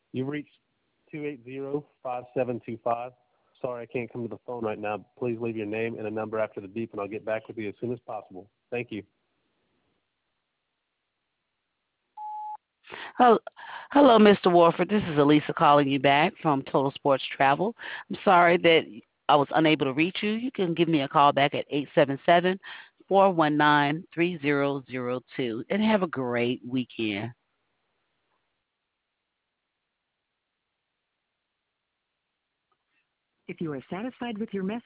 You've reached 280-5725. Sorry, I can't come to the phone right now. Please leave your name and a number after the beep, and I'll get back with you as soon as possible. Thank you. Hello, hello, Mr. Warford. This is Elisa calling you back from Total Sports Travel. I'm sorry that I was unable to reach you. You can give me a call back at 877-419-3002 and have a great weekend. If you are satisfied with your message,